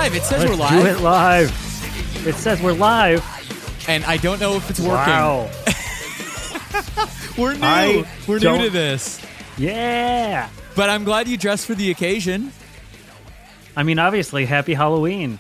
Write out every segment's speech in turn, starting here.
live. It says we're live. Do it live. It says we're live. And I don't know if it's working. Wow. We're new. We're new to this. Yeah. But I'm glad you dressed for the occasion. I mean, obviously, happy Halloween.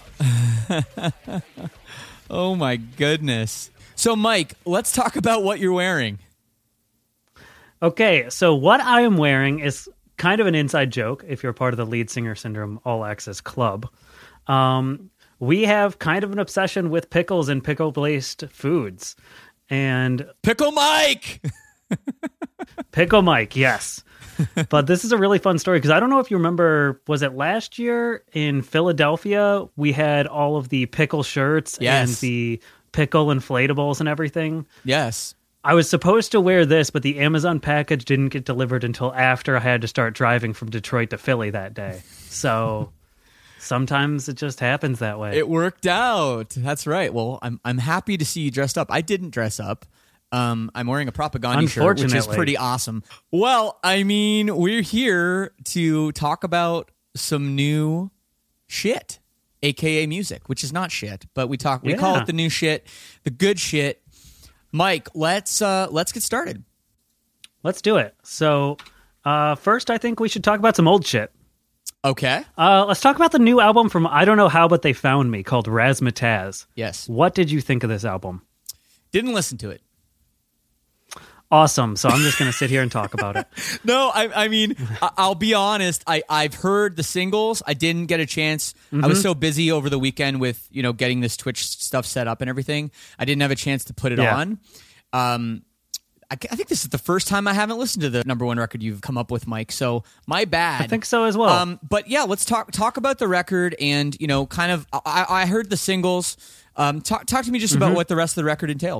Oh, my goodness. So, Mike, let's talk about what you're wearing. Okay, so what I am wearing is kind of an inside joke if you're part of the Lead Singer Syndrome All Access Club. We have kind of an obsession with pickles and pickle-based foods. And Pickle Mike! Pickle Mike, yes. But this is a really fun story because I don't know if you remember, was it last year in Philadelphia? We had all of the pickle shirts and the pickle inflatables and everything. Yes. I was supposed to wear this, but the Amazon package didn't get delivered until after I had to start driving from Detroit to Philly that day. So sometimes it just happens that way. It worked out. That's right. Well, I'm happy to see you dressed up. I didn't dress up. I'm wearing a Propaganda shirt, which is pretty awesome. Well, I mean, we're here to talk about some new shit, aka music, which is not shit, but we call it the new shit, the good shit. Mike, let's get started. Let's do it. So, first, I think we should talk about some old shit. Okay. Let's talk about the new album from I Don't Know How But They Found Me called Razzmatazz. Yes. What did you think of this album? Didn't listen to it. Awesome. So I'm just going to sit here and talk about it. No, I mean, I'll be honest. I've heard the singles. I didn't get a chance. Mm-hmm. I was so busy over the weekend with, getting this Twitch stuff set up and everything. I didn't have a chance to put it on. I think this is the first time I haven't listened to the number one record you've come up with, Mike. So my bad. I think so as well. But yeah, let's talk about the record and, kind of, I heard the singles. Talk to me just about what the rest of the record entailed.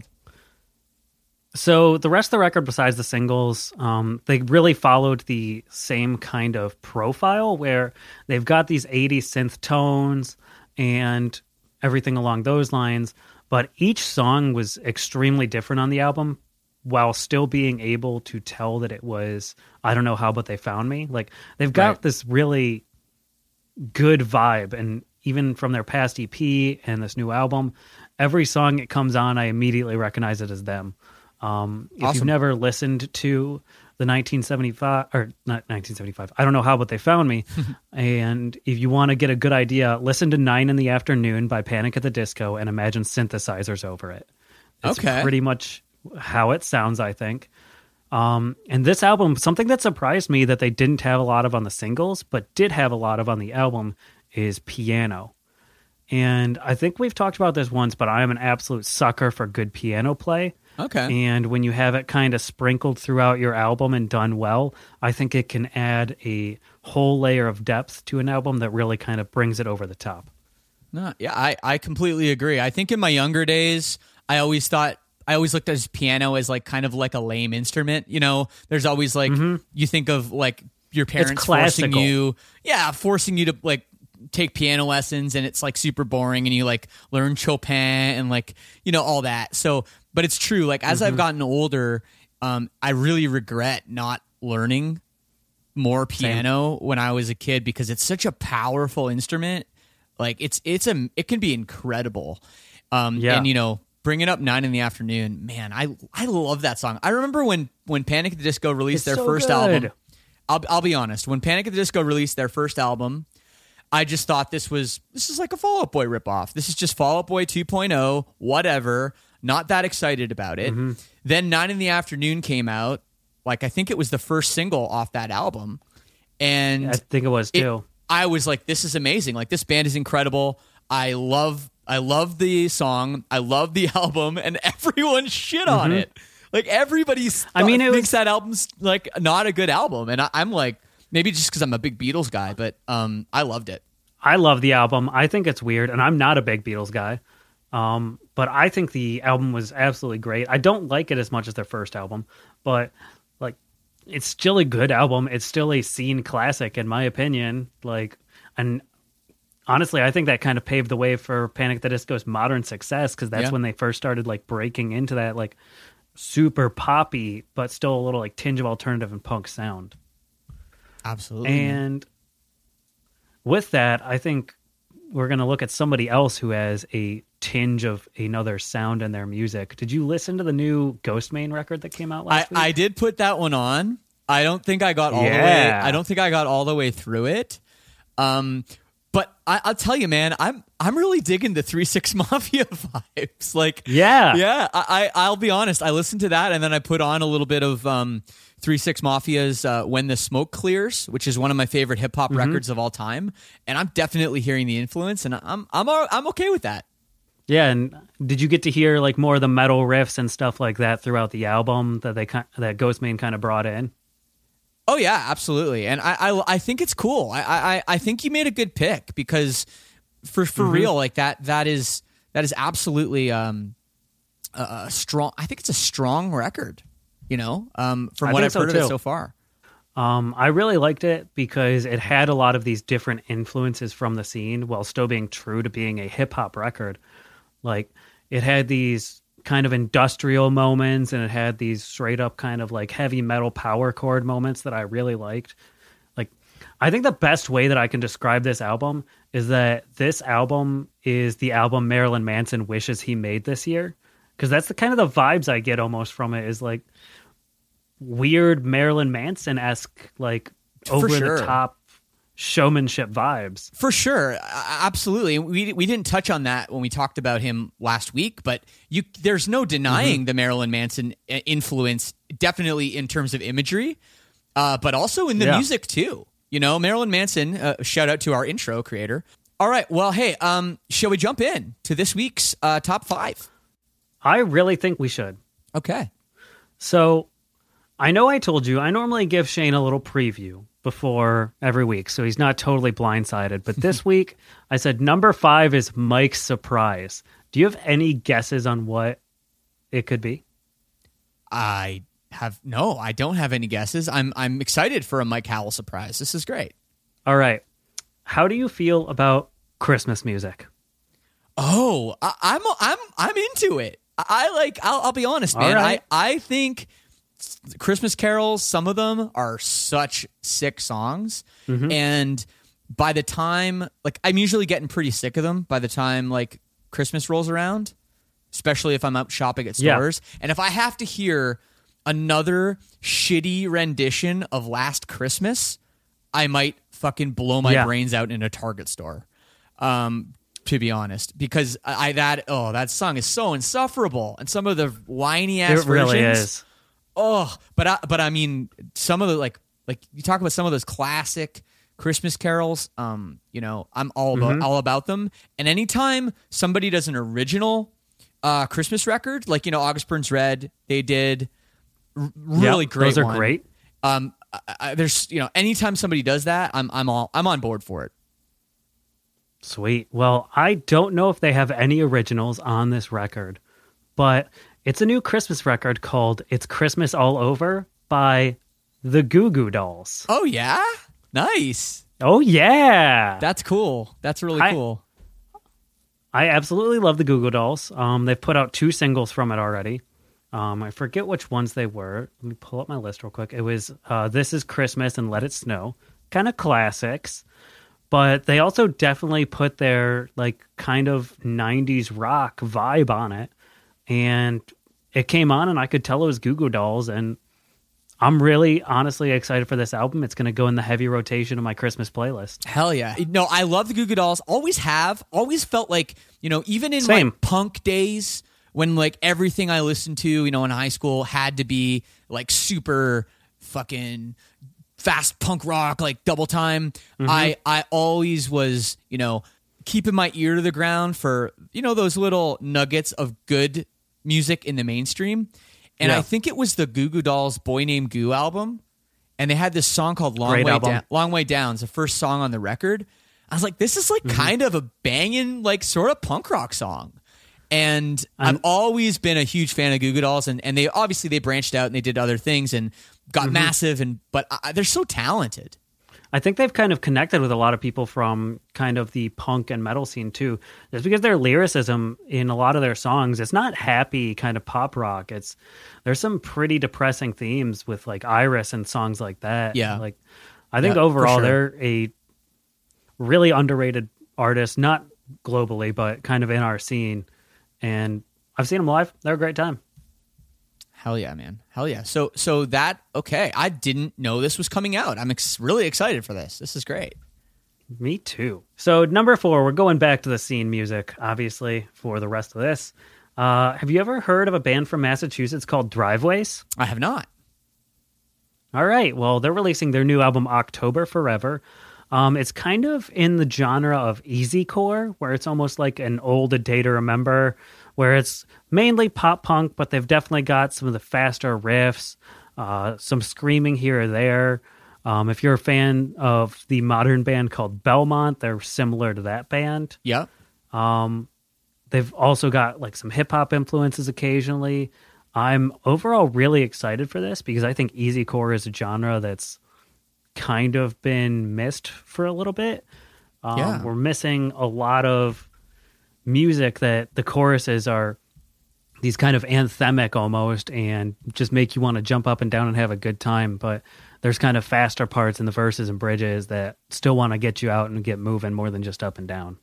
So the rest of the record, besides the singles, they really followed the same kind of profile where they've got these 80s synth tones and everything along those lines. But each song was extremely different on the album while still being able to tell that it was, I Don't Know How But They Found Me. Like, they've got this really good vibe. And even from their past EP and this new album, every song it comes on, I immediately recognize it as them. If you've never listened to the 1975 or not 1975, I Don't Know How But They Found Me. And if you want to get a good idea, listen to 9 in the Afternoon by Panic at the Disco and imagine synthesizers over it. It's pretty much how it sounds, I think. And this album, something that surprised me that they didn't have a lot of on the singles, but did have a lot of on the album is piano. And I think we've talked about this once, but I am an absolute sucker for good piano play. Okay. And when you have it kind of sprinkled throughout your album and done well, I think it can add a whole layer of depth to an album that really kind of brings it over the top. No, yeah, I completely agree. I think in my younger days, I always looked at piano as like kind of like a lame instrument. There's always like, you think of like your parents forcing you to like take piano lessons, and it's like super boring, and you like learn Chopin and like, all that. So, but it's true. Like as I've gotten older, I really regret not learning more piano when I was a kid because it's such a powerful instrument. Like it can be incredible. And bringing up 9 in the Afternoon, man, I love that song. I remember when Panic at the Disco released their first album. I'll be honest. When Panic at the Disco released their first album, I just thought this is like a Fall Out Boy ripoff. This is just Fall Out Boy 2.0, whatever. Not that excited about it. Then 9 in the Afternoon came out. Like, I think it was the first single off that album. And I think it was too. I was like, this is amazing. Like, this band is incredible. I love the song. I love the album, and everyone shit on it. Like, everybody thinks that album's like not a good album. And I'm like, maybe just because I'm a big Beatles guy, but I loved it. I love the album. I think it's weird, and I'm not a big Beatles guy. But I think the album was absolutely great. I don't like it as much as their first album, but like it's still a good album. It's still a scene classic in my opinion. Like, and honestly, I think that kind of paved the way for Panic at the Disco's modern success because that's when they first started like breaking into that like super poppy, but still a little like tinge of alternative and punk sound. Absolutely. And with that, I think we're gonna look at somebody else who has a tinge of another sound in their music. Did you listen to the new Ghostmain record that came out last week? I did put that one on. I don't think I got all the way. I don't think I got all the way through it. But I'll tell you, man, I'm really digging the 3-6 Mafia vibes. Like, yeah. I'll be honest. I listened to that, and then I put on a little bit of 3-6 Mafia's "When the Smoke Clears," which is one of my favorite hip hop records of all time. And I'm definitely hearing the influence, and I'm okay with that. Yeah, and did you get to hear like more of the metal riffs and stuff like that throughout the album that that Ghostmain kind of brought in? Oh yeah, absolutely, and I think it's cool. I think you made a good pick because for real, like that is absolutely a strong. I think it's a strong record. You know, from what I've heard of it so far. I really liked it because it had a lot of these different influences from the scene while still being true to being a hip hop record. Like it had these kind of industrial moments, and it had these straight up kind of like heavy metal power chord moments that I really liked. Like, I think the best way that I can describe this album is that this album is the album Marilyn Manson wishes he made this year. Because that's the kind of the vibes I get almost from it, is like weird Marilyn Manson-esque, like over the top showmanship vibes. For sure. Absolutely. We didn't touch on that when we talked about him last week, but there's no denying the Marilyn Manson influence, definitely in terms of imagery, but also in the music too. You know, Marilyn Manson, shout out to our intro creator. All right. Well, hey, shall we jump in to this week's top 5? I really think we should. Okay. So I know I told you I normally give Shane a little preview before every week, so he's not totally blindsided. But this week, I said number 5 is Mike's Surprise. Do you have any guesses on what it could be? I don't have any guesses. I'm excited for a Mike Howell surprise. This is great. All right. How do you feel about Christmas music? Oh, I'm into it. I'll be honest, man. Right. I think Christmas carols, some of them are such sick songs. And by the time, like, I'm usually getting pretty sick of them by the time like Christmas rolls around, especially if I'm out shopping at stores. Yeah. And if I have to hear another shitty rendition of Last Christmas, I might fucking blow my brains out in a Target store. To be honest, because that song is so insufferable, and some of the whiny ass versions. It really is. Oh, but I mean, some of the like you talk about some of those classic Christmas carols. You know, I'm all about them. And anytime somebody does an original Christmas record, like, you know, August Burns Red, they did really great. Those are great. There's, you know, anytime somebody does that, I'm on board for it. Sweet. Well, I don't know if they have any originals on this record, but it's a new Christmas record called It's Christmas All Over by the Goo Goo Dolls. Oh, yeah? Nice. Oh, yeah. That's cool. That's really cool. I absolutely love the Goo Goo Dolls. They've put out 2 singles from it already. I forget which ones they were. Let me pull up my list real quick. It was This Is Christmas and Let It Snow. Kind of classics. But they also definitely put their like kind of 90s rock vibe on it. And it came on and I could tell it was Goo Goo Dolls. And I'm really honestly excited for this album. It's going to go in the heavy rotation of my Christmas playlist. Hell yeah. No, I love the Goo Goo Dolls. Always have. Always felt like, you know, even in my punk days when like everything I listened to, you know, in high school had to be like super fucking fast punk rock, like Double Time. I always was, you know, keeping my ear to the ground for, you know, those little nuggets of good music in the mainstream. And I think it was the Goo Goo Dolls Boy Named Goo album. And they had this song called Long Way Down. It's the first song on the record. I was like, this is like kind of a banging, like sort of punk rock song. And I've always been a huge fan of Goo Goo Dolls. And they obviously they branched out and they did other things and got massive. But they're so talented. I think they've kind of connected with a lot of people from kind of the punk and metal scene too. Just because their lyricism in a lot of their songs, it's not happy kind of pop rock. There's some pretty depressing themes with like Iris and songs like that. Yeah. Like I think overall they're a really underrated artists, not globally, but kind of in our scene. And I've seen them live. They're a great time. Hell yeah, man. Hell yeah. So that, okay. I didn't know this was coming out. I'm really excited for this. This is great. Me too. So number 4, we're going back to the scene music, obviously, for the rest of this. Have you ever heard of a band from Massachusetts called Driveways? I have not. All right. Well, they're releasing their new album, October Forever. It's kind of in the genre of easycore, where it's almost like an old A Day to Remember, where it's mainly pop punk, but they've definitely got some of the faster riffs, some screaming here or there. If you're a fan of the modern band called Belmont, they're similar to that band. Yeah. They've also got like some hip hop influences occasionally. I'm overall really excited for this because I think easycore is a genre that's kind of been missed for a little bit. We're missing a lot of music that the choruses are these kind of anthemic almost and just make you want to jump up and down and have a good time. But there's kind of faster parts in the verses and bridges that still want to get you out and get moving more than just up and down.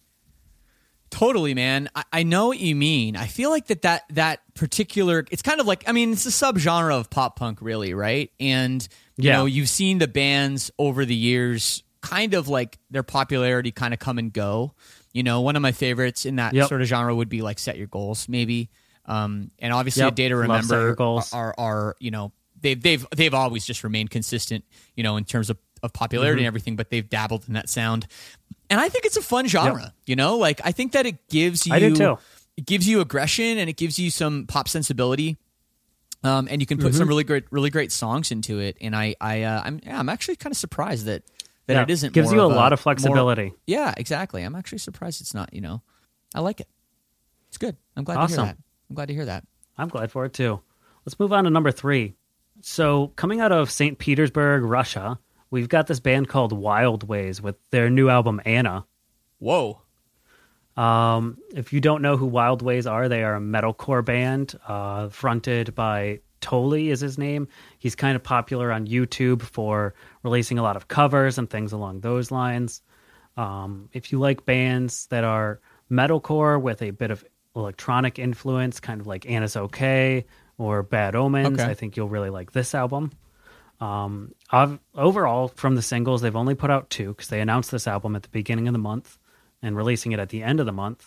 Totally, man. I know what you mean. I feel like that particular, it's kind of like, I mean, it's a subgenre of pop punk, really, right? And, you know, you've seen the bands over the years kind of like their popularity kind of come and go. You know, one of my favorites in that sort of genre would be like Set Your Goals, maybe. And obviously A Day to Remember are, you know, they've always just remained consistent, you know, in terms of popularity and everything, but they've dabbled in that sound. And I think it's a fun genre, you know, like I think that it gives you, I do too. It gives you aggression and it gives you some pop sensibility. And you can put some really great songs into it. And I'm actually kind of surprised that it isn't gives more you a of lot of flexibility. Yeah, exactly. I'm actually surprised it's not, you know, I like it. It's good. I'm glad to hear that. I'm glad to hear that. I'm glad for it too. Let's move on to number 3. So coming out of St. Petersburg, Russia, we've got this band called Wild Ways with their new album, Anna. Whoa. If you don't know who Wild Ways are, they are a metalcore band fronted by Toli is his name. He's kind of popular on YouTube for releasing a lot of covers and things along those lines. If you like bands that are metalcore with a bit of electronic influence, kind of like Anna's Okay or Bad Omens, I think you'll really like this album. Overall, from the singles, they've only put out 2 because they announced this album at the beginning of the month and releasing it at the end of the month.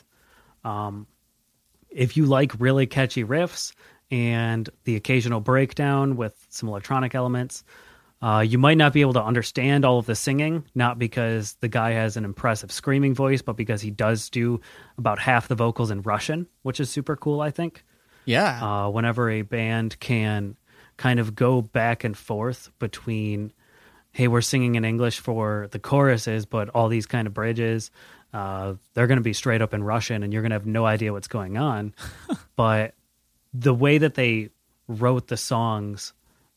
If you like really catchy riffs and the occasional breakdown with some electronic elements, you might not be able to understand all of the singing, not because the guy has an impressive screaming voice, but because he does do about half the vocals in Russian, which is super cool, I think. Yeah. Whenever a band can kind of go back and forth between, hey, we're singing in English for the choruses, but all these kind of bridges, they're going to be straight up in Russian and you're going to have no idea what's going on. But the way that they wrote the songs,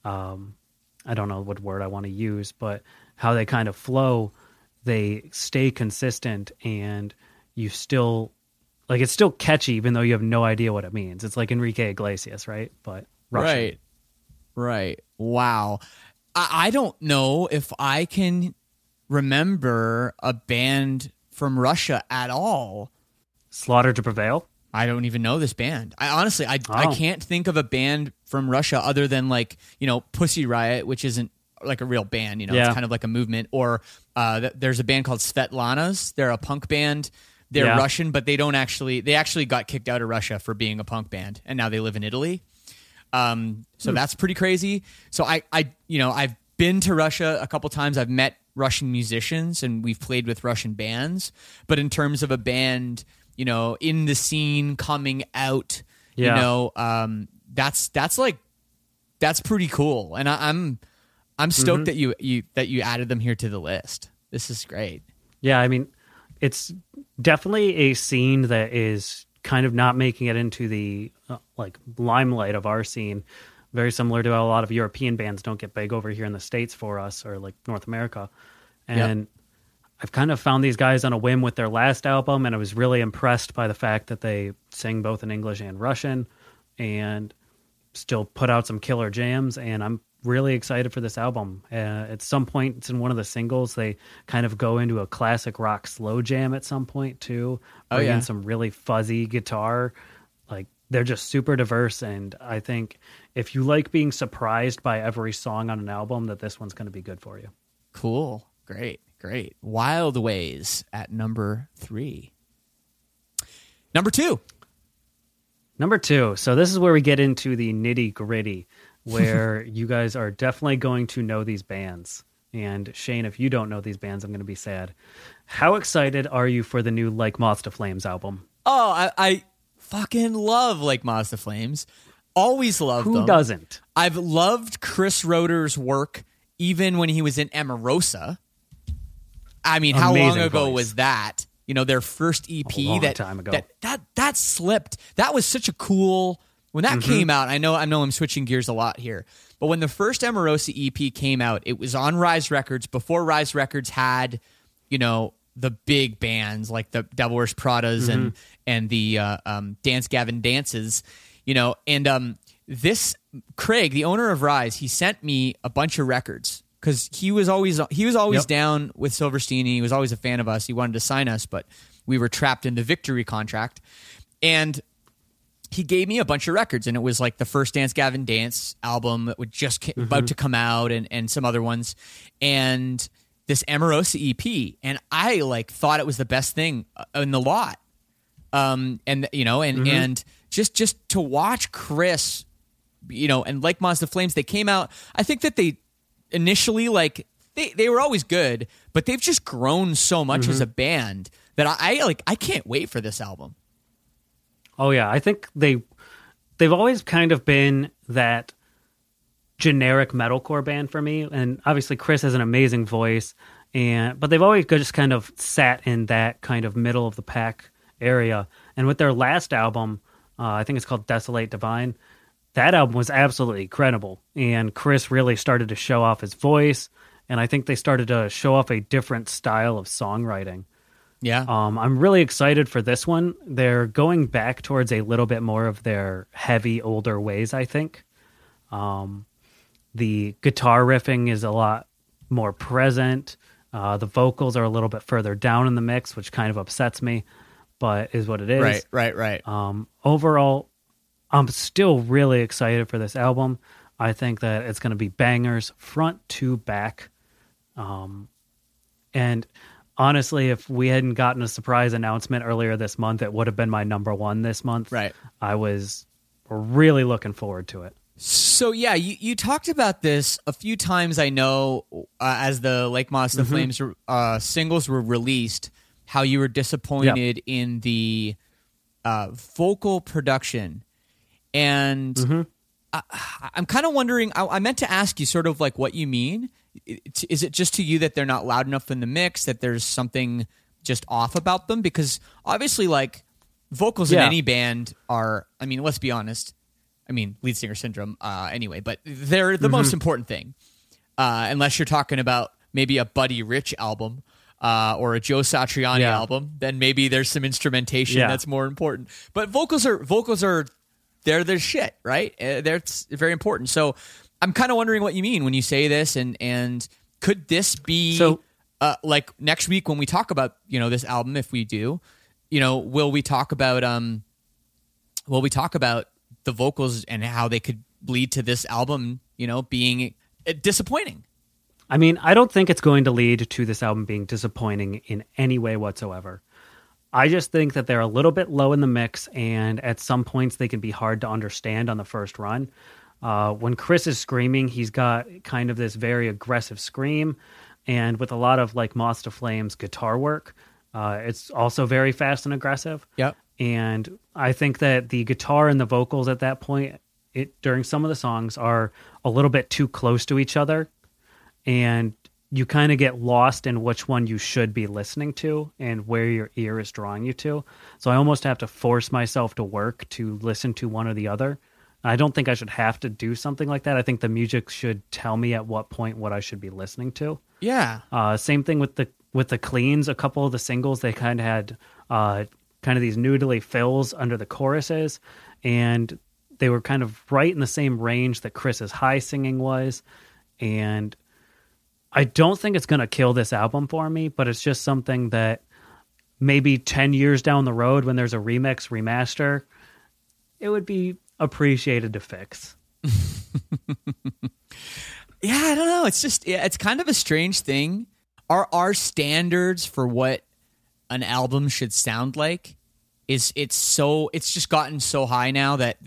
I don't know what word I want to use, but how they kind of flow, they stay consistent and you still, like, it's still catchy even though you have no idea what it means. It's like Enrique Iglesias, right? But Russian. Right. Wow. I don't know if I can remember a band from Russia at all. Slaughter to Prevail? I don't even know this band. I can't think of a band from Russia other than, like, you know, Pussy Riot, which isn't like a real band, you know, it's kind of like a movement. Or there's a band called Svetlana's. They're a punk band. They're Russian, but they actually got kicked out of Russia for being a punk band, and now they live in Italy. So that's pretty crazy. So I've been to Russia a couple times. I've met Russian musicians and we've played with Russian bands, but in terms of a band, you know, in the scene coming out, you know, that's pretty cool. And I'm stoked that you added them here to the list. This is great. Yeah. I mean, it's definitely a scene that is kind of not making it into the like limelight of our scene. Very similar to how a lot of European bands don't get big over here in the States for us, or like North America. And I've kind of found these guys on a whim with their last album, and I was really impressed by the fact that they sing both in English and Russian and still put out some killer jams. And I'm really excited for this album. At some point, it's in one of the singles. They kind of go into a classic rock slow jam at some point too. Bring in some really fuzzy guitar. Like, they're just super diverse, and I think if you like being surprised by every song on an album, that this one's going to be good for you. Cool. Great. Wild Ways at number 3. Number 2. So this is where we get into the nitty gritty, where you guys are definitely going to know these bands. And Shane, if you don't know these bands, I'm going to be sad. How excited are you for the new Like Moth to Flames album? Oh, I fucking love Like Moth to Flames. Always loved them. Who doesn't? I've loved Chris Roeder's work even when he was in Emarosa. I mean, how long ago was that? You know, their first EP time ago. That slipped. That was such a cool when that came out. I know I'm switching gears a lot here. But when the first Emarosa EP came out, it was on Rise Records before Rise Records had, you know, the big bands like the Devil Wears Pradas and the Dance Gavin Dances, you know, and this Craig, the owner of Rise, he sent me a bunch of records because he was always down with Silverstein. He was always a fan of us. He wanted to sign us, but we were trapped in the Victory contract, and he gave me a bunch of records, and it was like the first Dance Gavin Dance album that would just about to come out, and some other ones, and this Emarosa EP, and I like thought it was the best thing in the lot. And you know, and just to watch Chris, you know, and Like Moth to Flames, they came out. I think that they initially like they were always good, but they've just grown so much as a band that I can't wait for this album. Oh yeah, I think they've always kind of been that generic metalcore band for me, and obviously Chris has an amazing voice, but they've always just kind of sat in that kind of middle of the pack area. And with their last album, I think it's called Desolate Divine, that album was absolutely incredible, and Chris really started to show off his voice, and I think they started to show off a different style of songwriting. Yeah. I'm really excited for this one. They're going back towards a little bit more of their heavy, older ways, I think. The guitar riffing is a lot more present. The vocals are a little bit further down in the mix, which kind of upsets me, but is what it is. Right. Overall, I'm still really excited for this album. I think that it's going to be bangers front to back. And honestly, if we hadn't gotten a surprise announcement earlier this month, it would have been my number one this month. Right. I was really looking forward to it. So yeah, you talked about this a few times. I know as the Like Moth to Flames singles were released, how you were disappointed in the vocal production, and I'm kind of wondering. I meant to ask you sort of like what you mean. Is it just to you that they're not loud enough in the mix, that there's something just off about them? Because obviously, like vocals in any band are. I mean, let's be honest. I mean, lead singer syndrome anyway, but they're the most important thing. Unless you're talking about maybe a Buddy Rich album or a Joe Satriani album, then maybe there's some instrumentation that's more important. But vocals are they're their shit, right? It's very important. So I'm kind of wondering what you mean when you say this, and could this be like next week when we talk about, you know, this album, if we do, you know, will we talk about the vocals and how they could lead to this album, you know, being disappointing? I mean, I don't think it's going to lead to this album being disappointing in any way whatsoever. I just think that they're a little bit low in the mix, and at some points they can be hard to understand on the first run. When Chris is screaming, he's got kind of this very aggressive scream, and with a lot of Like Moth to Flames guitar work, it's also very fast and aggressive. Yep. And I think that the guitar and the vocals at that point, during some of the songs, are a little bit too close to each other, and you kind of get lost in which one you should be listening to and where your ear is drawing you to. So I almost have to force myself to work to listen to one or the other. I don't think I should have to do something like that. I think the music should tell me at what point what I should be listening to. Yeah. Same thing with the cleans. A couple of the singles, they kind of had kind of these noodly fills under the choruses, and they were kind of right in the same range that Chris's high singing was. And I don't think it's going to kill this album for me, but it's just something that maybe 10 years down the road when there's a remix, remaster, it would be appreciated to fix. Yeah, I don't know. It's just, it's kind of a strange thing. Our standards for what an album should sound like it's just gotten so high now that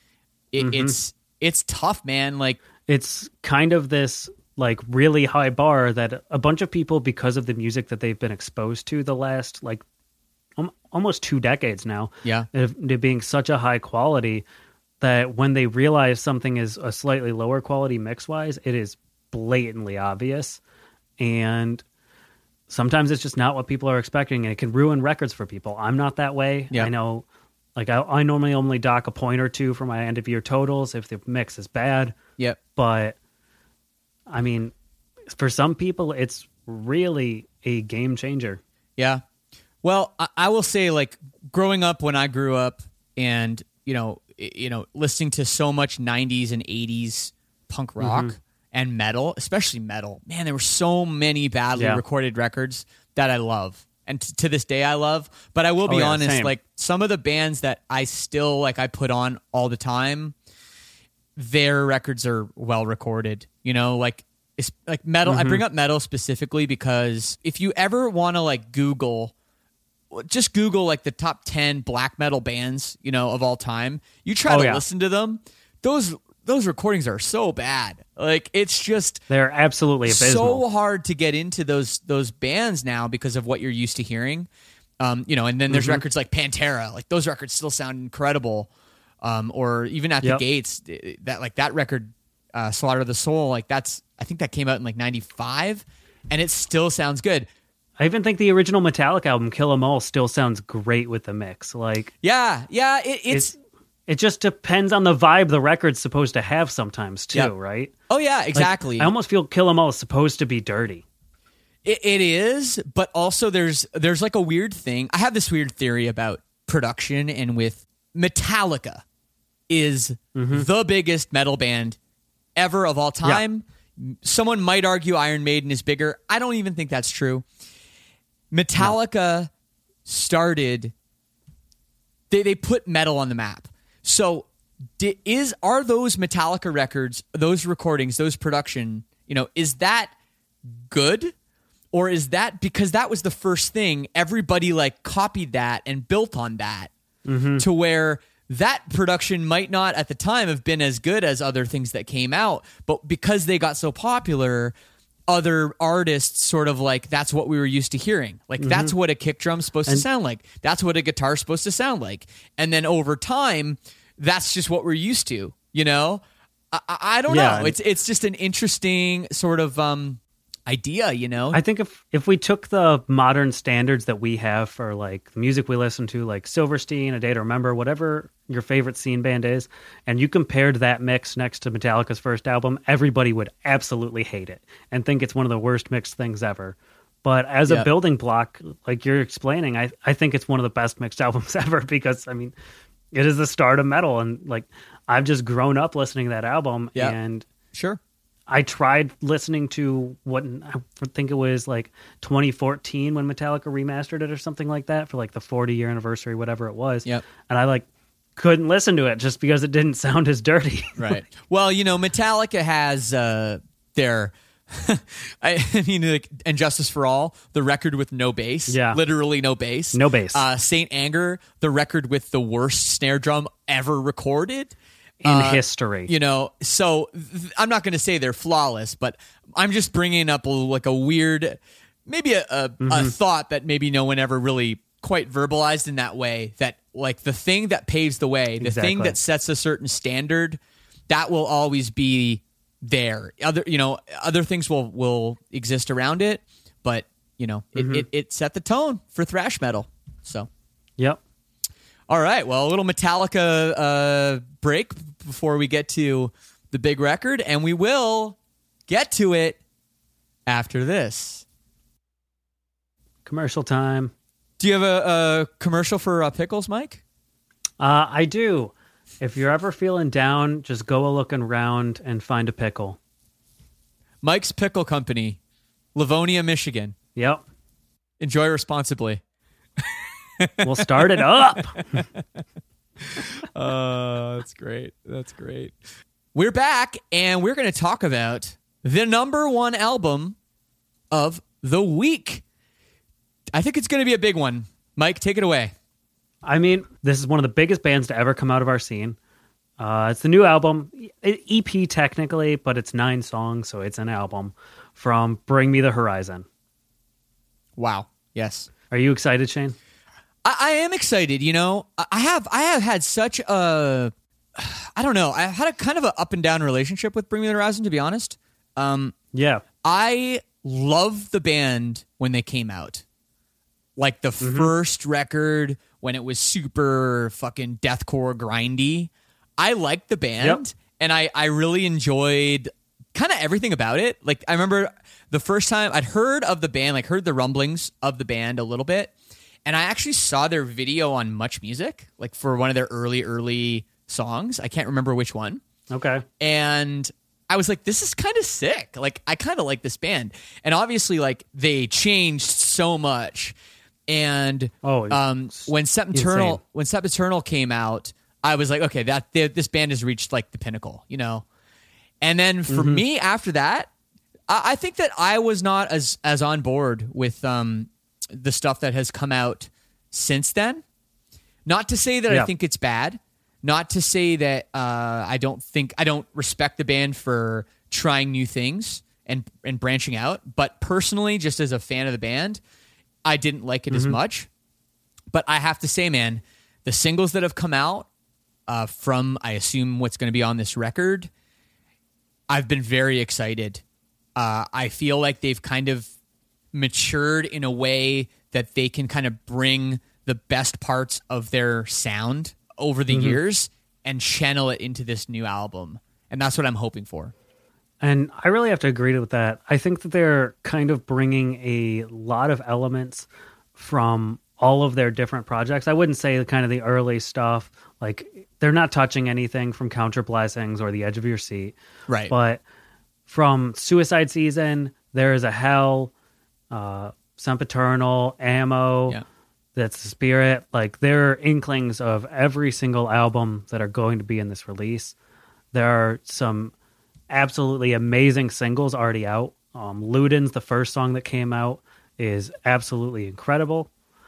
it's tough, man. Like, it's kind of this like really high bar that a bunch of people, because of the music that they've been exposed to the last like almost 2 decades now, it being such a high quality, that when they realize something is a slightly lower quality mix-wise, it is blatantly obvious. And sometimes it's just not what people are expecting, and it can ruin records for people. I'm not that way. I know, like, I normally only dock a point or two for my end-of-year totals if the mix is bad. Yep. But, I mean, for some people, it's really a game changer. Yeah. Well, I will say, like, growing up when I grew up and, you know, listening to so much 90s and 80s punk rock and metal, especially metal, man, there were so many badly recorded records that I love. And to this day I love. But I will be honest, same. like, some of the bands that I still, like, I put on all the time, their records are well recorded. You know, like, it's like metal. I bring up metal specifically because if you ever want to, like, just Google like the top 10 black metal bands, you know, of all time. You try to listen to them. Those recordings are so bad. Like, it's just, they're absolutely abysmal. So hard to get into those bands now because of what you're used to hearing. You know, and then there's records like Pantera. Like, those records still sound incredible. Or even At the Gates, that record, Slaughter of the Soul, like, I think that came out in like 95 and it still sounds good. I even think the original Metallica album, Kill 'Em All, still sounds great with the mix. Like, it just depends on the vibe the record's supposed to have sometimes too, right? Oh yeah, exactly. Like, I almost feel Kill 'Em All is supposed to be dirty. It is, but also there's like a weird thing. I have this weird theory about production, and with Metallica is the biggest metal band ever of all time. Yeah. Someone might argue Iron Maiden is bigger. I don't even think that's true. Metallica started, they put metal on the map. So are those Metallica records, those recordings, those production, you know, is that good? Or is that because that was the first thing, everybody like copied that and built on that to where that production might not at the time have been as good as other things that came out, but because they got so popular, other artists sort of like, that's what we were used to hearing. Like, that's what a kick drum's supposed to sound like. That's what a guitar's supposed to sound like. And then over time, that's just what we're used to, you know? I don't know. It's just an interesting sort of idea, you know? I think if we took the modern standards that we have for like the music we listen to, like Silverstein, A Day to Remember, whatever your favorite scene band is, and you compared that mix next to Metallica's first album, everybody would absolutely hate it and think it's one of the worst mixed things ever. But as a building block, like you're explaining, I think it's one of the best mixed albums ever because, I mean, it is the start of metal. And like, I've just grown up listening to that album. And sure. I tried listening to what I think it was like 2014 when Metallica remastered it or something like that for like the 40-year anniversary, whatever it was. Yep. And I like couldn't listen to it just because it didn't sound as dirty. Right. Well, you know, Metallica has their, I mean, like, and Justice for All, the record with no bass. Yeah. Literally no bass. No bass. Saint Anger, the record with the worst snare drum ever recorded. In history. You know, so I'm not going to say they're flawless, but I'm just bringing up like a weird, maybe a thought that maybe no one ever really quite verbalized in that way, that like the thing that paves the way, the thing that sets a certain standard, that will always be there. Other things will exist around it, but you know, it set the tone for thrash metal. So, yep. All right. Well, a little Metallica break before we get to the big record, and we will get to it after this. Commercial time. Do you have a commercial for Pickles, Mike? I do. If you're ever feeling down, just go a looking around and find a pickle. Mike's Pickle Company, Livonia, Michigan. Yep. Enjoy responsibly. We'll start it up. That's great. That's great. We're back, and we're going to talk about the number one album of the week. I think it's going to be a big one. Mike, take it away. I mean, this is one of the biggest bands to ever come out of our scene. It's the new album, EP technically, but it's 9 songs, so it's an album from Bring Me the Horizon. Wow. Yes. Are you excited, Shane? I am excited. You know, I have had such a, I don't know. I've had a kind of an up and down relationship with Bring Me the Horizon, to be honest. Yeah. I loved the band when they came out. Like the first record when it was super fucking deathcore grindy. I liked the band, and I really enjoyed kind of everything about it. Like, I remember the first time I'd heard of the band, like heard the rumblings of the band a little bit, and I actually saw their video on Much Music, like for one of their early songs. I can't remember which one. Okay. And I was like, this is kind of sick. Like, I kind of like this band. And obviously, like, they changed so much. And when Sempiternal came out, I was like, okay, this band has reached like the pinnacle, you know? And then for me after that, I think that I was not as on board with the stuff that has come out since then. Not to say that I think it's bad. Not to say that I don't respect the band for trying new things and branching out. But personally, just as a fan of the band, I didn't like it as much. But I have to say, man, the singles that have come out from, I assume, what's going to be on this record, I've been very excited. I feel like they've kind of matured in a way that they can kind of bring the best parts of their sound over the years and channel it into this new album. And that's what I'm hoping for. And I really have to agree with that. I think that they're kind of bringing a lot of elements from all of their different projects. I wouldn't say kind of the early stuff, like they're not touching anything from Count Your Blessings or The Edge of Your Seat. Right. But from Suicide Season, There Is a Hell, Sempiternal, Ammo, That's the Spirit. Like, there are inklings of every single album that are going to be in this release. There are some absolutely amazing singles already out. Ludens, the first song that came out, is absolutely incredible.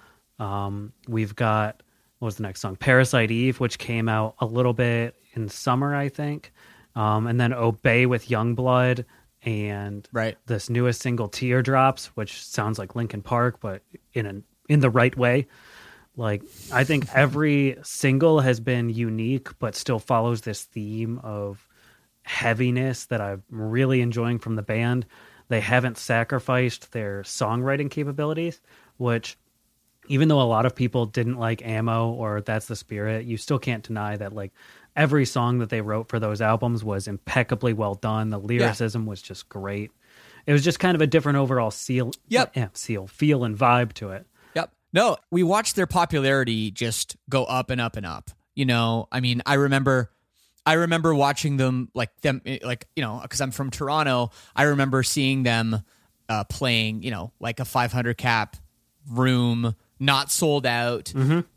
We've got, what was the next song? Parasite Eve, which came out a little bit in summer, I think. And then Obey with Youngblood, and this newest single, Teardrops, which sounds like Linkin Park, but in the right way. Like, I think every single has been unique, but still follows this theme of heaviness that I'm really enjoying from the band. They haven't sacrificed their songwriting capabilities, which, even though a lot of people didn't like Ammo or That's the Spirit, you still can't deny that, like, every song that they wrote for those albums was impeccably well done. The lyricism was just great. It was just kind of a different overall feel and vibe to it. Yep. No, we watched their popularity just go up and up and up. You know, I mean, I remember watching them, because I'm from Toronto. I remember seeing them playing, like a 500 cap room, not sold out.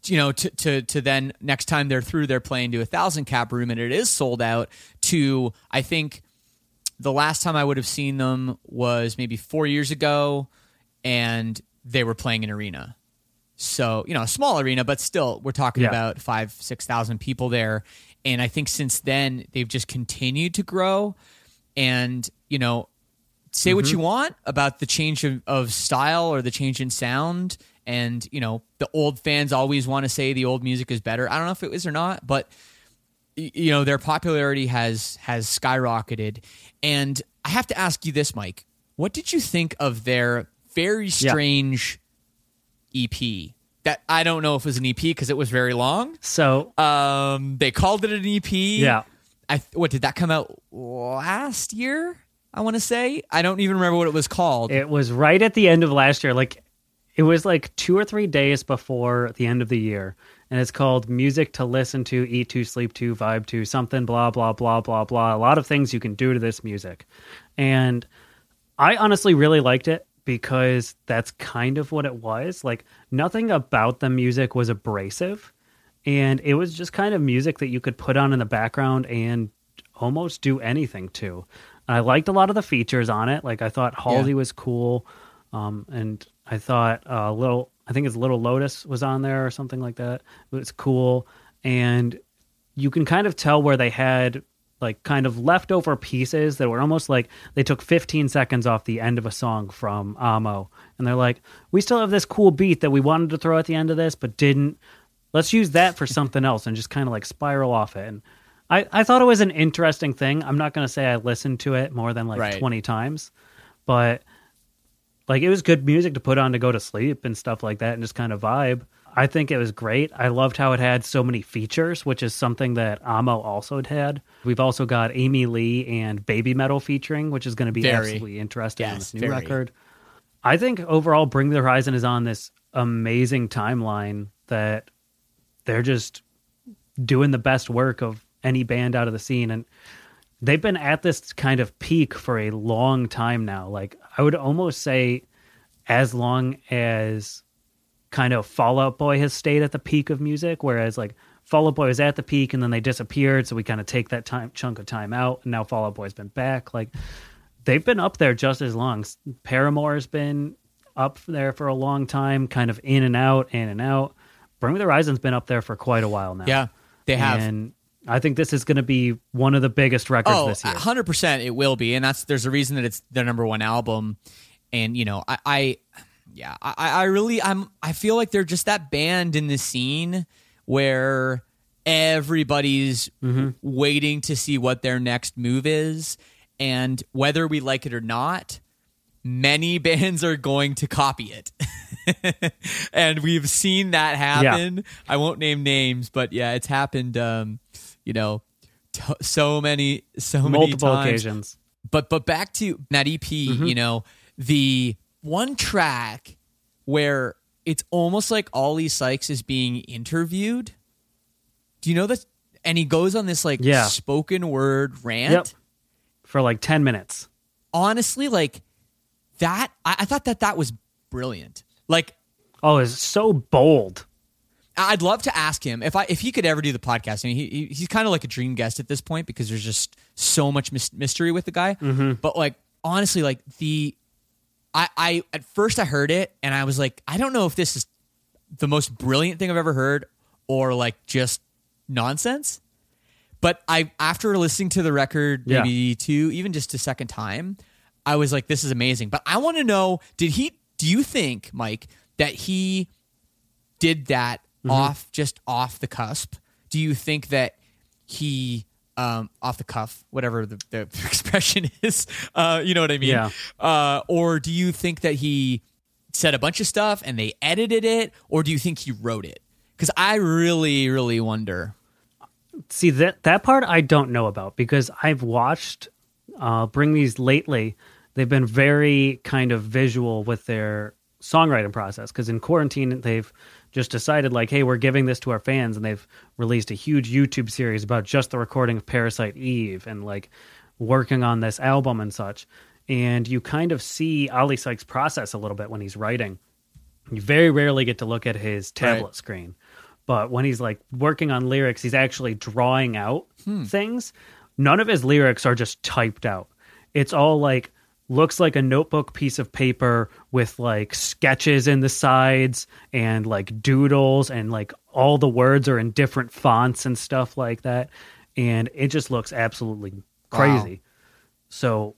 To then next time they're through, they're playing to 1,000 cap room and it is sold out. To, I think the last time I would have seen them was maybe 4 years ago, and they were playing an arena. So, a small arena, but still, we're talking about 5,000-6,000 people there. And I think since then, they've just continued to grow. And, say what you want about the change of style or the change in sound. And, the old fans always want to say the old music is better. I don't know if it is or not, but, their popularity has skyrocketed. And I have to ask you this, Mike. What did you think of their very strange EP? That I don't know if it was an EP because it was very long. So they called it an EP. Yeah. What did that come out last year? I want to say. I don't even remember what it was called. It was right at the end of last year. Like, It was like 2 or 3 days before the end of the year, and it's called Music to Listen to, Eat to, Sleep to, Vibe to, something, blah, blah, blah, blah, blah. A lot of things you can do to this music. And I honestly really liked it because that's kind of what it was. Like, nothing about the music was abrasive, and it was just kind of music that you could put on in the background and almost do anything to. I liked a lot of the features on it. Like, I thought Halsey was cool, and I thought I think it's Little Lotus was on there or something like that. It was cool, and you can kind of tell where they had like kind of leftover pieces that were almost like they took 15 seconds off the end of a song from Amo, and they're like, we still have this cool beat that we wanted to throw at the end of this, but didn't. Let's use that for something else and just kind of like spiral off it. And I thought it was an interesting thing. I'm not going to say I listened to it more than like 20 times, but like it was good music to put on to go to sleep and stuff like that and just kind of vibe. I think it was great. I loved how it had so many features, which is something that Amo also had. We've also got Amy Lee and Baby Metal featuring, which is going to be absolutely interesting on this new record. I think overall Bring the Horizon is on this amazing timeline that they're just doing the best work of any band out of the scene. And they've been at this kind of peak for a long time now. Like, I would almost say as long as kind of Fall Out Boy has stayed at the peak of music, whereas like Fall Out Boy was at the peak and then they disappeared, so we kind of take that chunk of time out, and now Fall Out Boy's been back. Like, they've been up there just as long. Paramore's been up there for a long time, kind of in and out, in and out. Bring Me the Horizon's been up there for quite a while now. Yeah, they have. And I think this is going to be one of the biggest records this year. 100% it will be, and there's a reason that it's their number one album. And you know, I feel like they're just that band in the scene where everybody's waiting to see what their next move is, and whether we like it or not, many bands are going to copy it. And we've seen that happen. Yeah. I won't name names, but yeah, it's happened. You know, so many multiple times. Occasions. But back to that EP, you know, the one track where it's almost like Ollie Sykes is being interviewed. Do you know that? And he goes on this like spoken word rant for like 10 minutes. Honestly, like that, I thought that was brilliant. Like, oh, it's so bold. I'd love to ask him if he could ever do the podcast. I mean, he's kind of like a dream guest at this point because there's just so much mystery with the guy. But like, honestly, like I at first I heard it and I was like, I don't know if this is the most brilliant thing I've ever heard or like just nonsense. But after listening to the record maybe even just a second time, I was like, this is amazing. But I want to know, do you think, Mike, that he did that off the cusp? Do you think that he off the cuff, whatever the expression is, you know what I mean? Yeah. Or do you think that he said a bunch of stuff and they edited it, or do you think he wrote it? Because I really, really wonder. See, that part I don't know about, because I've watched Bring These lately. They've been very kind of visual with their songwriting process, because in quarantine they've just decided like, hey, we're giving this to our fans, and they've released a huge YouTube series about just the recording of Parasite Eve and like working on this album and such. And you kind of see Ollie Sykes' process a little bit when he's writing. You very rarely get to look at his tablet screen, but when he's like working on lyrics, he's actually drawing out things. None of his lyrics are just typed out. It's all like, looks like a notebook piece of paper with like sketches in the sides and like doodles, and like all the words are in different fonts and stuff like that. And it just looks absolutely crazy. Wow. So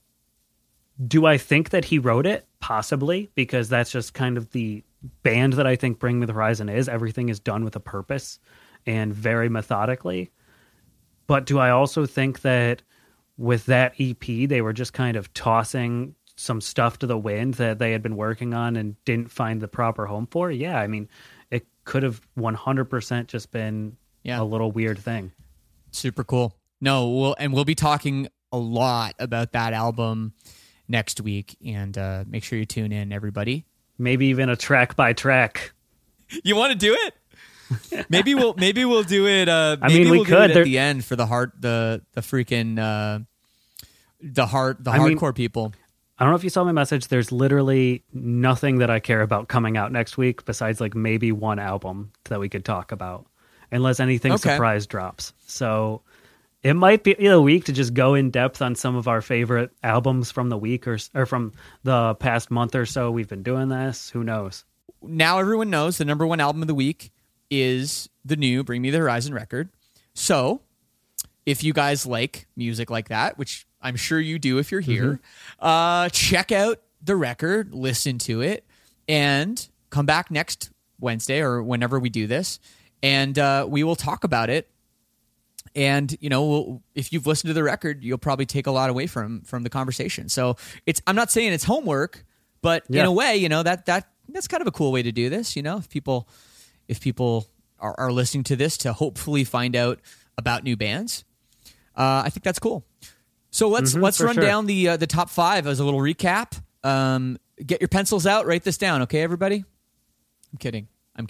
do I think that he wrote it? Possibly, because that's just kind of the band that I think Bring Me the Horizon is. Everything is done with a purpose and very methodically. But do I also think that with that EP, they were just kind of tossing some stuff to the wind that they had been working on and didn't find the proper home for? Yeah, I mean, it could have 100% just been a little weird thing. Super cool. No, we'll be talking a lot about that album next week, and make sure you tune in, everybody. Maybe even a track by track. You want to do it? Maybe we'll do it. I mean, we could do it at the end for the hardcore people. I don't know if you saw my message. There's literally nothing that I care about coming out next week besides like maybe one album that we could talk about, unless anything surprise drops. So it might be a week to just go in depth on some of our favorite albums from the week or from the past month or so. We've been doing this. Who knows? Now everyone knows the number one album of the week is the new Bring Me the Horizon record. So if you guys like music like that, which I'm sure you do if you're here, check out the record, listen to it, and come back next Wednesday or whenever we do this, and we will talk about it. And, you know, if you've listened to the record, you'll probably take a lot away from the conversation. So I'm not saying it's homework, but in a way, you know, that's kind of a cool way to do this. You know, if people are listening to this to hopefully find out about new bands, I think that's cool. So let's run down the top 5 as a little recap. Get your pencils out, write this down, okay, everybody? I'm kidding.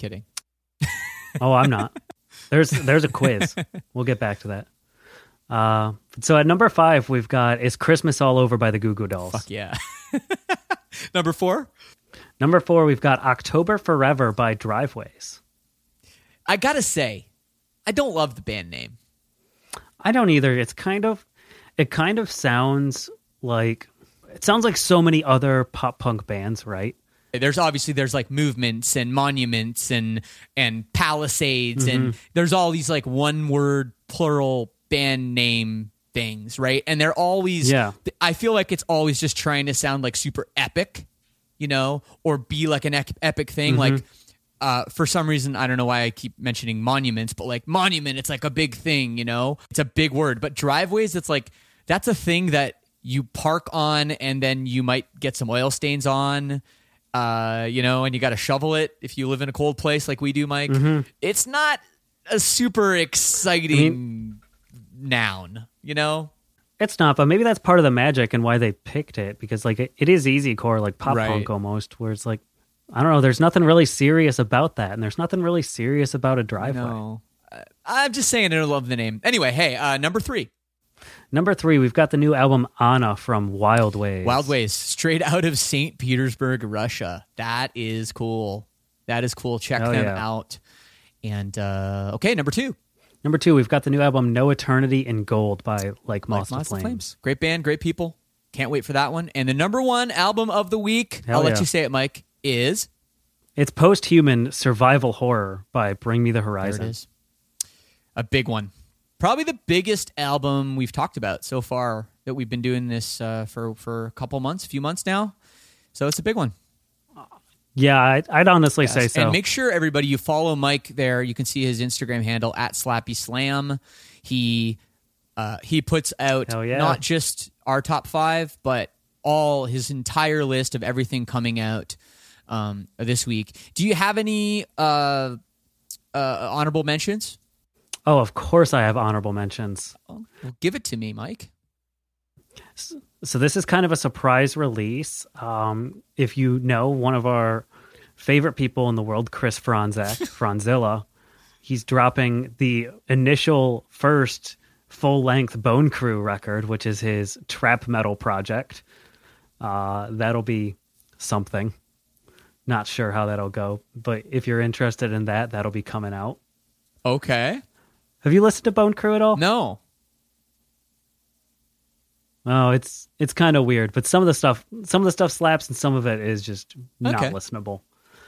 Oh, I'm not. There's a quiz. We'll get back to that. So at number 5, we've got "It's Christmas All Over" by the Goo Goo Dolls. Fuck yeah. Number 4? Number 4, we've got "October Forever" by Driveways. I gotta say, I don't love the band name. I don't either. It kind of sounds like so many other pop punk bands, right? There's like Movements and Monuments and Palisades and there's all these like one word plural band name things, right? And they're always, I feel like it's always just trying to sound like super epic, you know, or be like an epic thing. Like for some reason, I don't know why I keep mentioning Monuments, but like Monument, it's like a big thing, you know, it's a big word. But Driveways, it's like, that's a thing that you park on and then you might get some oil stains on. You know, and you got to shovel it if you live in a cold place like we do, Mike. It's not a super exciting noun, you know? It's not, but maybe that's part of the magic and why they picked it, because like it is easy core, like pop punk almost, where it's like, I don't know, there's nothing really serious about that, and there's nothing really serious about a driveway. No. I'm just saying I don't love the name. Anyway, hey, number 3. Number 3, we've got the new album Anna from Wild Ways. Wild Ways, straight out of St. Petersburg, Russia. That is cool. Check them out. And, okay, number 2. Number 2, we've got the new album No Eternity in Gold by Like Moth to Flames. Great band, great people. Can't wait for that one. And the number 1 album of the week, I'll let you say it, Mike, is... It's Posthuman Survival Horror by Bring Me the Horizon. There it is. A big one. Probably the biggest album we've talked about so far that we've been doing this for a few months now. So it's a big one. Yeah, I'd honestly say so. And make sure, everybody, you follow Mike there. You can see his Instagram handle at @SlappySlam. He puts out not just our top 5, but his entire list of everything coming out this week. Do you have any honorable mentions? Oh, of course I have honorable mentions. Well, give it to me, Mike. So this is kind of a surprise release. If you know one of our favorite people in the world, Chris Franzilla, he's dropping the initial first full-length Bone Crew record, which is his trap metal project. That'll be something. Not sure how that'll go, but if you're interested in that, that'll be coming out. Okay. Have you listened to Bone Crew at all? No. Oh, it's kind of weird, but some of the stuff slaps and some of it is just not listenable.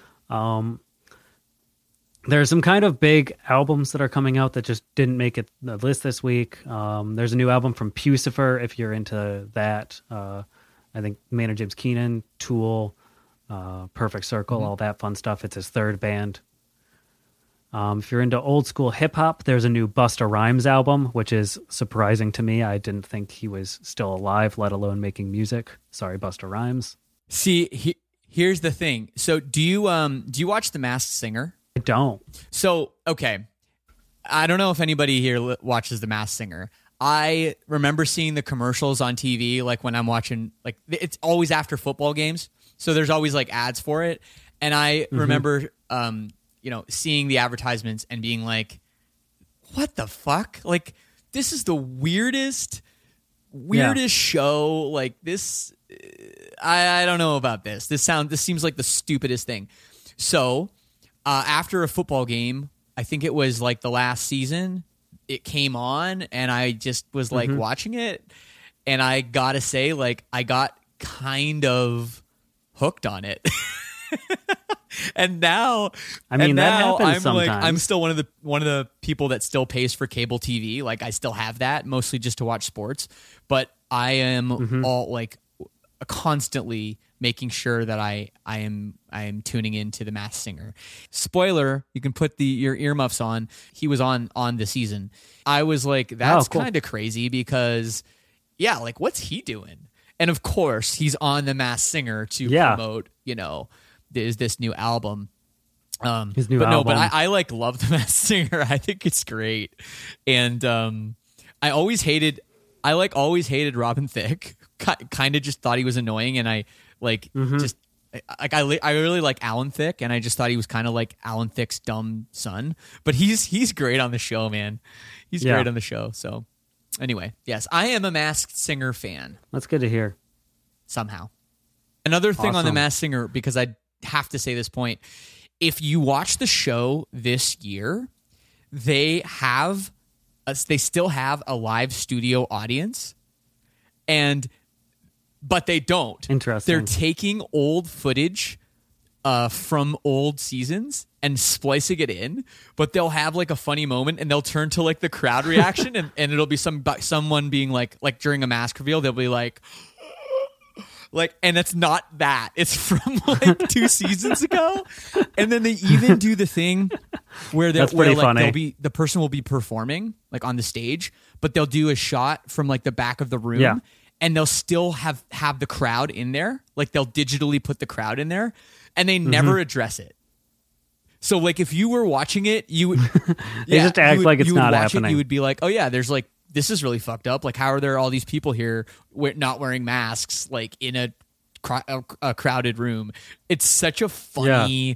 There's some kind of big albums that are coming out that just didn't make the list this week. There's a new album from Pucifer, if you're into that. I think Maynard James Keenan, Tool, Perfect Circle, all that fun stuff. It's his third band. If you're into old school hip hop, there's a new Busta Rhymes album, which is surprising to me. I didn't think he was still alive, let alone making music. Sorry, Busta Rhymes. See, here's the thing. So do you watch The Masked Singer? I don't. So, okay. I don't know if anybody here watches The Masked Singer. I remember seeing the commercials on TV, like when I'm watching, like it's always after football games. So there's always like ads for it. And I remember, seeing the advertisements and being like, what the fuck? Like, this is the weirdest show. Like this, I don't know about this. This seems like the stupidest thing. So after a football game, I think it was like the last season, it came on and I just was like watching it. And I gotta say, like, I got kind of hooked on it. And now, that happens sometimes. I'm still one of the people that still pays for cable TV. Like, I still have that mostly just to watch sports, but I am all like constantly making sure that I am tuning into The Masked Singer. Spoiler: you can put your earmuffs on. He was on the season. I was like, that's kind of crazy because, yeah, like what's he doing? And of course, he's on The Masked Singer to promote, this new album. His new album. But I like love The Masked Singer. I think it's great. And I always hated Robin Thicke. Kind of just thought he was annoying, and I like just like I really like Alan Thicke, and I just thought he was kind of like Alan Thicke's dumb son. But he's great on the show, man. He's great on the show. So anyway, yes, I am a Masked Singer fan. That's good to hear. Somehow, another thing on The Masked Singer, because I have to say this point: if you watch the show this year, they still have a live studio audience, but they don't. Interesting. They're taking old footage from old seasons and splicing it in, but they'll have like a funny moment and they'll turn to like the crowd reaction and it'll be someone being like during a mask reveal, they'll be like, and it's not that. It's from like 2 seasons ago. And then they even do the thing where funny. The person will be performing like on the stage, but they'll do a shot from like the back of the room. Yeah. And they'll still have the crowd in there. Like they'll digitally put the crowd in there, and they never address it. So like if you were watching it, you would they just act like it's not happening. You would be like, oh yeah, there's like, this is really fucked up. Like, how are there all these people here not wearing masks, like in a crowded room? It's such a funny,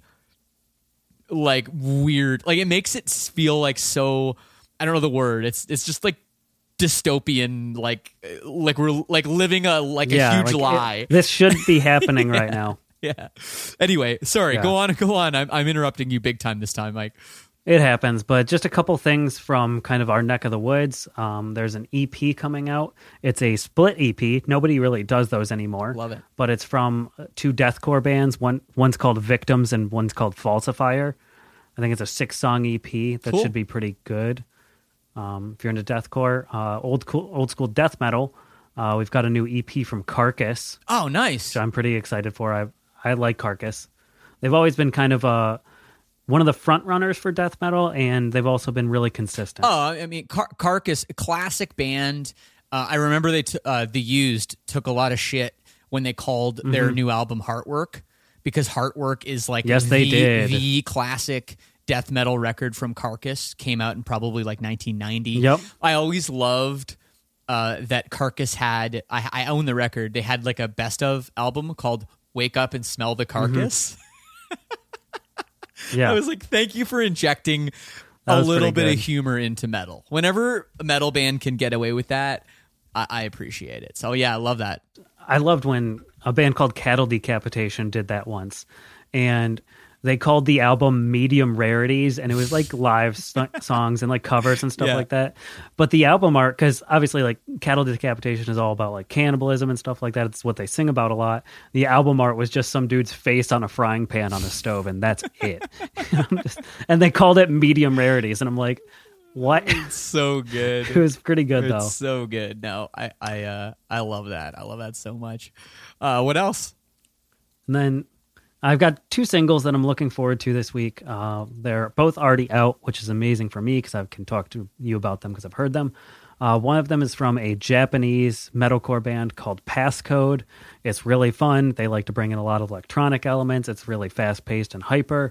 like weird, like it makes it feel like so, I don't know the word. It's just like dystopian, like we're like living a huge lie. This should be happening right now. Yeah. Anyway, sorry. Go on. I'm interrupting you big time this time, Mike. It happens, but just a couple things from kind of our neck of the woods. There's an EP coming out. It's a split EP. Nobody really does those anymore. Love it. But it's from 2 deathcore bands. One's called Victims and one's called Falsifier. I think it's a 6-song EP that should be pretty good. If you're into deathcore, old school death metal, we've got a new EP from Carcass. Oh, nice! Which I'm pretty excited for. I like Carcass. They've always been kind of one of the front runners for death metal, and they've also been really consistent. Oh, I mean, Carcass, a classic band. I remember The Used took a lot of shit when they called their new album Heartwork, because Heartwork is like the classic death metal record from Carcass. Came out in probably like 1990. Yep. I always loved that Carcass had, I own the record, they had like a best of album called Wake Up and Smell the Carcass. Yeah. I was like, thank you for injecting a little bit of humor into metal. Whenever a metal band can get away with that, I appreciate it. So yeah, I love that. I loved when a band called Cattle Decapitation did that once. And they called the album Medium Rarities, and it was like live songs and like covers and stuff like that. But the album art, because obviously like Cattle Decapitation is all about like cannibalism and stuff like that. It's what they sing about a lot. The album art was just some dude's face on a frying pan on a stove, and that's it. And they called it Medium Rarities, and I'm like, what? It's so good. It was pretty good though. It's so good. No, I love that. I love that so much. What else? And then I've got 2 singles that I'm looking forward to this week. They're both already out, which is amazing for me because I can talk to you about them because I've heard them. One of them is from a Japanese metalcore band called Passcode. It's really fun. They like to bring in a lot of electronic elements. It's really fast-paced and hyper.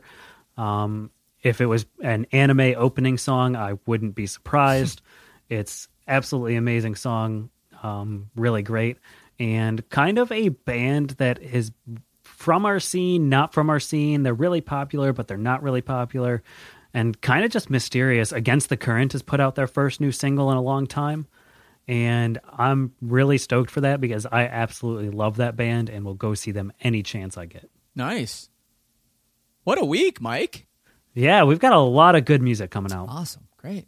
If it was an anime opening song, I wouldn't be surprised. It's absolutely amazing song, really great, and kind of a band that is from our scene, not from our scene. They're really popular, but they're not really popular, and kind of just mysterious. Against the Current has put out their first new single in a long time, and I'm really stoked for that because I absolutely love that band and will go see them any chance I get. Nice. What a week, Mike. Yeah, we've got a lot of good music coming out. Awesome. Great.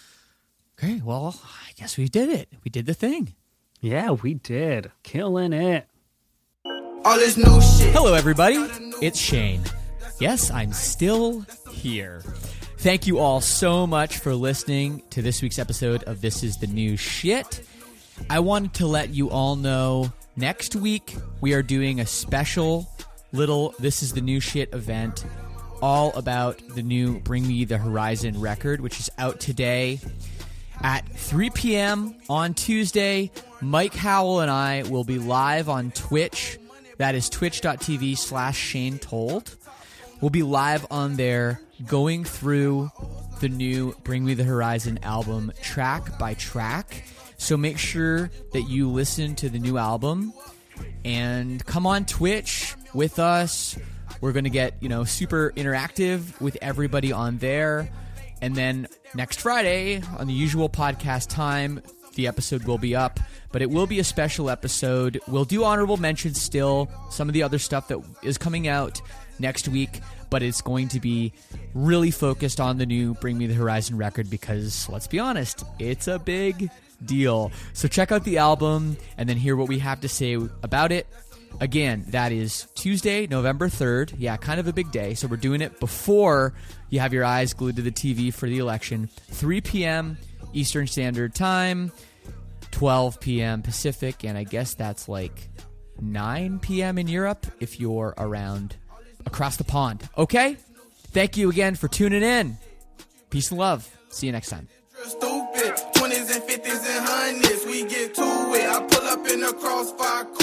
Well, I guess we did it. We did the thing. Yeah, we did. Killing it. All this new shit. Hello, everybody. It's Shane. Yes, I'm still here. Thank you all so much for listening to this week's episode of This Is the New Shit. I wanted to let you all know next week we are doing a special little This Is the New Shit event all about the new Bring Me the Horizon record, which is out today. At 3 p.m. on Tuesday, Mike Howell and I will be live on Twitch. That is twitch.tv/Shane Told. We'll be live on there going through the new Bring Me the Horizon album track by track. So make sure that you listen to the new album and come on Twitch with us. We're going to get, super interactive with everybody on there. And then next Friday, on the usual podcast time, the episode will be up. But it will be a special episode. We'll do honorable mentions still, some of the other stuff that is coming out next week. But it's going to be really focused on the new Bring Me the Horizon record because, let's be honest, it's a big deal. So check out the album and then hear what we have to say about it. Again, that is Tuesday, November 3rd. Yeah, kind of a big day. So we're doing it before you have your eyes glued to the TV for the election. 3 p.m. Eastern Standard Time, 12 p.m. Pacific, and I guess that's like 9 p.m. in Europe if you're around across the pond. Okay? Thank you again for tuning in. Peace and love. See you next time. Stupid 20s and 50s and 100s, we get to it. I pull up in a crossfire.